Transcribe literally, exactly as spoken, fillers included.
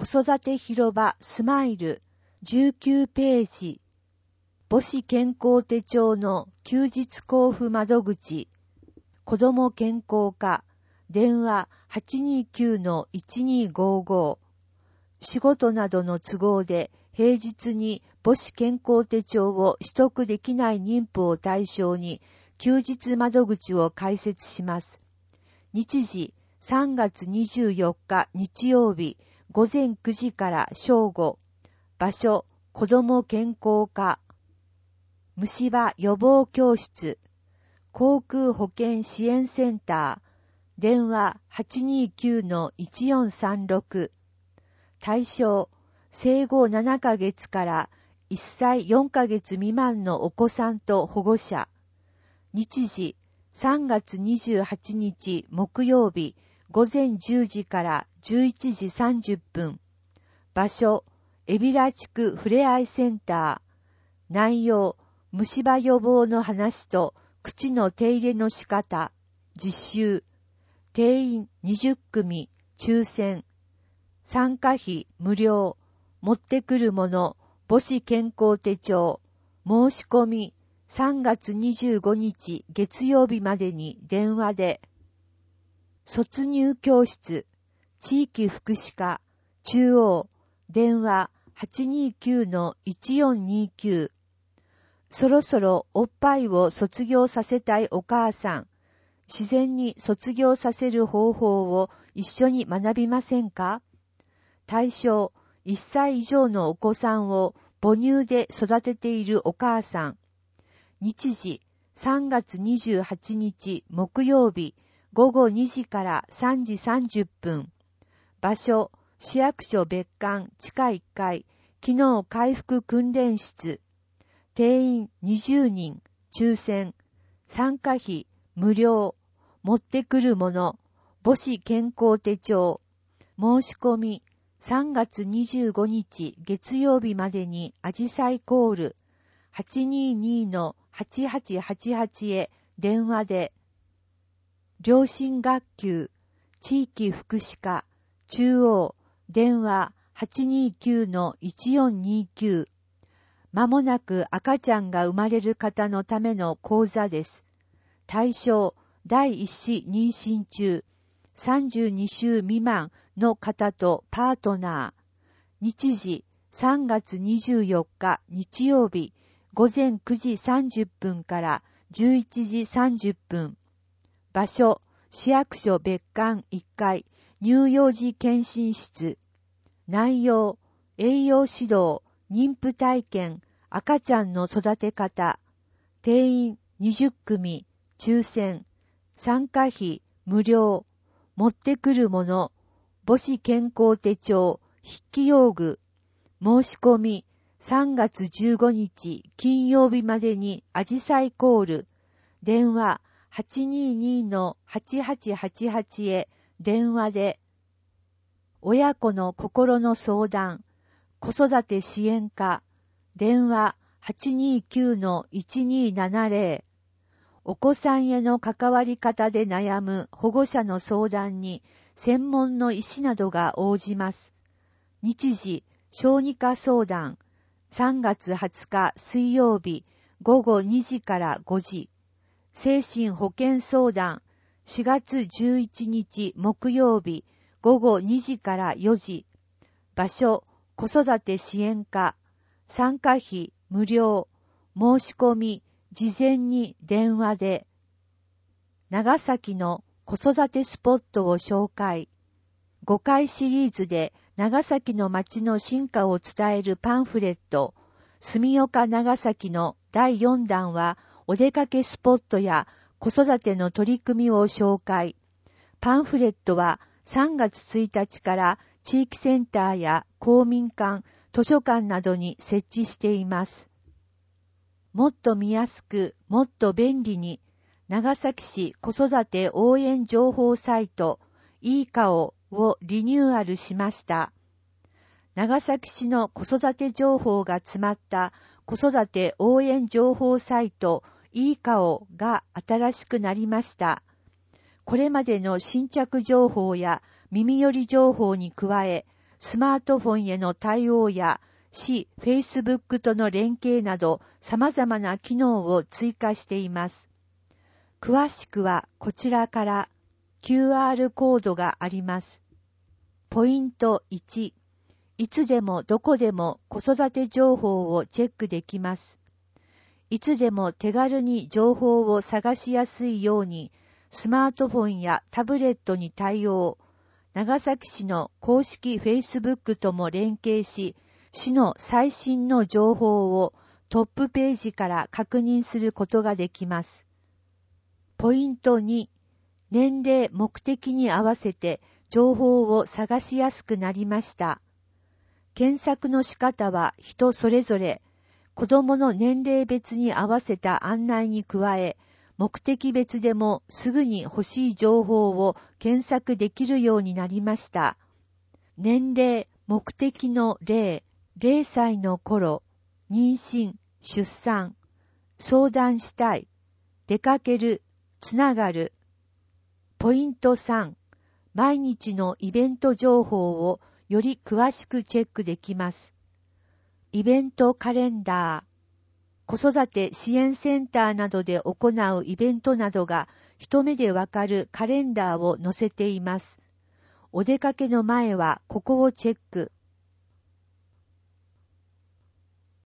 子育て広場スマイルじゅうきゅうページ、母子健康手帳の休日交付窓口、子ども健康課、電話 はちにきゅうのいちにごご、仕事などの都合で平日に母子健康手帳を取得できない妊婦を対象に休日窓口を開設します。日時さんがつにじゅうよっか日曜日午前くじから正午。場所、子ども健康課。虫歯予防教室。航空保険支援センター。電話 はちにきゅうのいちよんさんろく。対象、生後ななかげつからいっさいよんかげつ未満のお子さんと保護者。日時、さんがつにじゅうはちにち木曜日午前じゅうじからじゅういちじさんじゅっぷん。場所、海老名地区ふれあいセンター。内容、虫歯予防の話と口の手入れの仕方。実習。定員にじゅっくみ、抽選。参加費無料。持ってくるもの、母子健康手帳。申し込み、さんがつにじゅうごにち月曜日までに電話で。卒入教室、地域福祉課、中央、電話 はちにきゅうのいちよんにきゅう。そろそろおっぱいを卒業させたいお母さん、自然に卒業させる方法を一緒に学びませんか？対象、いっさい以上のお子さんを母乳で育てているお母さん。日時、さんがつにじゅうはちにち木曜日、ごごにじからさんじさんじゅっぷん。場所、市役所別館地下いっかい、機能回復訓練室。定員にじゅうにん、抽選。参加費、無料。持ってくるもの、母子健康手帳。申し込み、さんがつにじゅうごにち月曜日までにあじさいコール、はちににのはちはちはちはちへ電話で。良心学級、地域福祉課、中央、電話 はちにきゅうのいちよんにきゅう。まもなく赤ちゃんが生まれる方のための講座です。対象、第一子妊娠中、さんじゅうにしゅう未満の方とパートナー。日時、さんがつにじゅうよっか日曜日、午前くじさんじゅっぷんからじゅういちじさんじゅっぷん。場所、市役所別館いっかい、乳幼児検診室。内容、栄養指導、妊婦体験、赤ちゃんの育て方。定員にじゅっくみ、抽選。参加費無料。持ってくるもの、母子健康手帳、筆記用具。申し込み、さんがつじゅうごにち金曜日までにあじさいコール。電話 はちににのはちはちはちはち へ電話で。親子の心の相談、子育て支援課、電話 はちにきゅうのいちにななぜろ。お子さんへの関わり方で悩む保護者の相談に専門の医師などが応じます。日時、小児科相談、さんがつはつか水曜日、ごごにじからごじ。精神保健相談、しがつじゅういちにち木曜日、ごごにじからよじ。場所、子育て支援課。参加費無料。申し込み、事前に電話で。長崎の子育てスポットを紹介。ごかいシリーズで長崎の街の進化を伝えるパンフレット、住岡長崎のだいよんだんは、お出かけスポットや子育ての取り組みを紹介。パンフレットはさんがつついたちから地域センターや公民館、図書館などに設置しています。もっと見やすく、もっと便利に、長崎市子育て応援情報サイト、いい顔をリニューアルしました。長崎市の子育て情報が詰まった子育て応援情報サイト、いい顔が新しくなりました。これまでの新着情報や耳寄り情報に加え、 スマートフォンへの対応や市 Facebook との連携など様々な機能を追加しています。詳しくはこちらから キューアール コードがあります。ポイントいち、いつでもどこでも子育て情報をチェックできます。いつでも手軽に情報を探しやすいように、スマートフォンやタブレットに対応、長崎市の公式 Facebook とも連携し、市の最新の情報をトップページから確認することができます。ポイントに、年齢目的に合わせて情報を探しやすくなりました。検索の仕方は人それぞれ、子供の年齢別に合わせた案内に加え、目的別でもすぐに欲しい情報を検索できるようになりました。年齢、目的の例、れいさいの頃、妊娠、出産、相談したい、出かける、つながる。ポイントさん、毎日のイベント情報をより詳しくチェックできます。イベントカレンダー、子育て支援センターなどで行うイベントなどが一目でわかるカレンダーを載せています。お出かけの前はここをチェック。